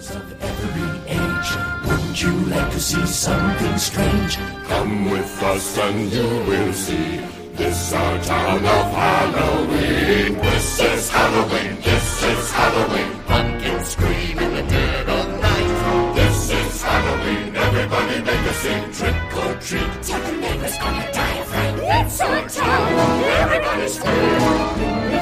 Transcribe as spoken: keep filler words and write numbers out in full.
Adults of every age, wouldn't you like to see something strange? Come with us and you will see. This our town of Halloween. This is Halloween, this is Halloween. Pumpkins scream in the dead of night. This is Halloween, everybody make a scene. Trick or treat, tell the neighbors gonna die of fright. It's our town, everybody scream.